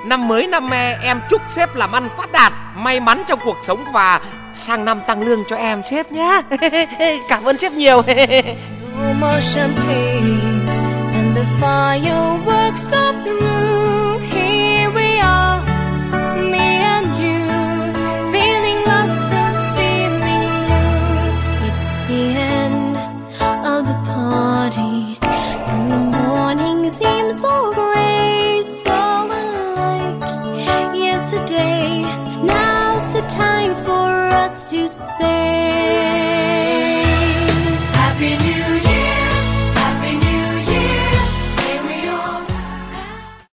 Năm mới năm em chúc sếp làm ăn phát đạt, may mắn trong cuộc sống và sang năm tăng lương cho em sếp nhá. Cảm ơn sếp nhiều. No more champagne and the fireworks of the roof. Here we are, me and you, feeling lost and feeling blue. It's the end of the party and the morning seems so gray, so unlike yesterday. Now's the time for